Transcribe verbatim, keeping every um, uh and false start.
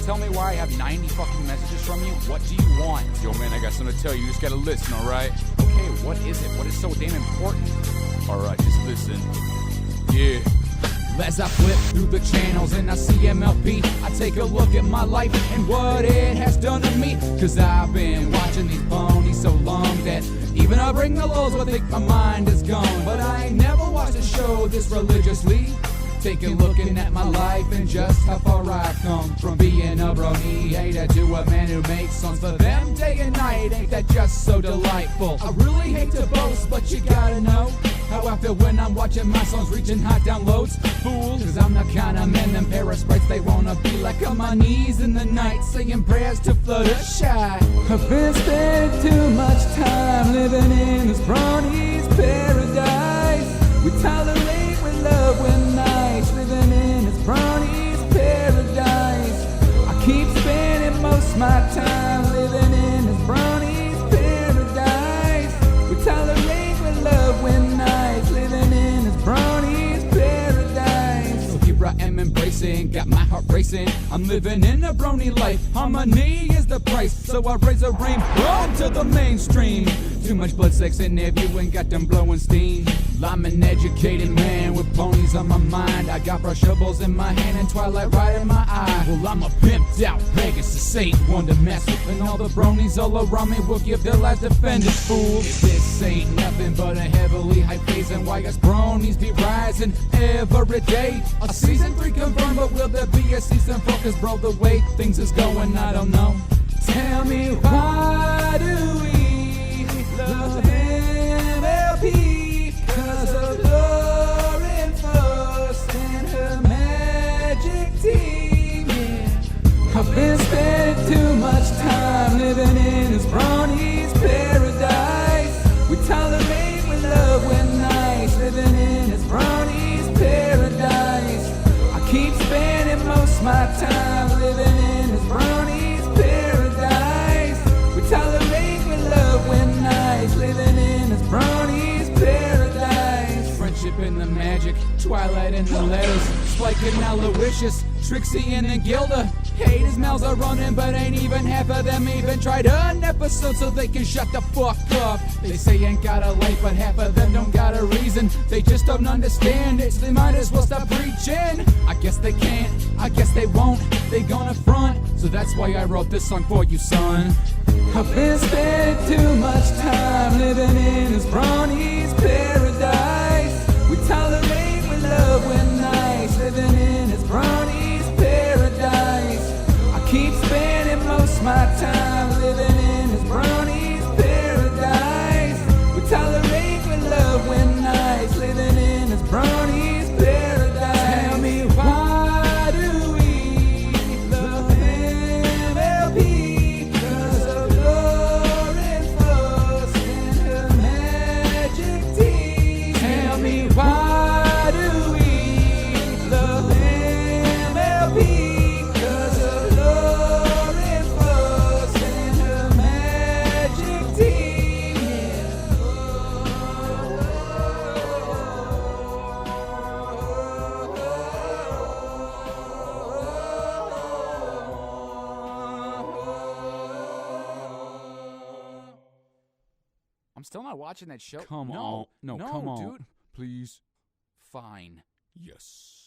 tell me why I have ninety fucking messages from you? What do you want? Yo, man, I got something to tell you. You just gotta listen, alright? Okay, what is it? What is so damn important? Alright, just listen. Yeah. As I flip through the channels and I see M L P, I take a look at my life and what it has done to me. Cause I've been watching these ponies so long that even I bring the lows, but I think my mind is gone. But I ain't never watched a show this religiously. Taking looking at my life and just how far I've come from being a brony hater to a man who makes songs for them day and night. Ain't that just so delightful? I really hate to boast, but you gotta know how I feel when I'm watching my songs reaching high downloads. Fool, cause I'm the kind of man them parasites they wanna be like on my knees in the night saying prayers to Fluttershy. I've been spending too much time living in this brony's paradise. We tolerate with love when nice, living in this brony's paradise. I keep spending most of my time living in this brony's paradise. We tolerate with love when nice, living in this brony's paradise. So here I am embracing, got my heart racing. I'm living in a brony life, harmony is the price. So I raise a rainbow to the mainstream. Too much blood, sex, and if you ain't got them blowing steam. I'm an educated man with ponies on my mind. I got brushables in my hand and twilight right in my eye. Well, I'm a pimped out Pegasus, ain't one to mess with. And all the bronies all around me will give their lives defended, fool. This ain't nothing but a heavily hyped phase, and why us bronies be rising every day. A season three confirmed, but will there be a season four? Cause bro, the way things is going, I don't know. Tell me, why do we love M L P? Cause of Lauren Faust and her magic team, yeah. I've been spending too much time living in this brony's paradise. We tolerate with love when nice, living in this brony's paradise. I keep spending most of my time living in this brony's paradise. We tolerate with love when nice, living in this brony's paradise. Friendship and the magic, Twilight and the letters, Spike and Aloysius, Trixie and the Gilda. Haters' mouths are running, but ain't even half of them even tried an episode so they can shut the fuck up. They say ain't got a life, but half of them don't got a reason. They just don't understand it, so they might as well stop preaching. I guess they can't, I guess they won't, they gonna front. So that's why I wrote this song for you, son. I've been spending too much time living in this brony's paradise. We tolerate with love when nice, living in this brony's paradise. I keep spending most of my time living in this brony's paradise. We tolerate with love when nice, living in this brony's paradise. Tell me, why do we love M L P? Cause of Lauren Faust and her magic team. Tell me Why do we love M L P? Cause of Lauren Faust and her magic team, I'm still not watching that show. Come no, on. No, No, come on. dude. Please. Fine. Yes.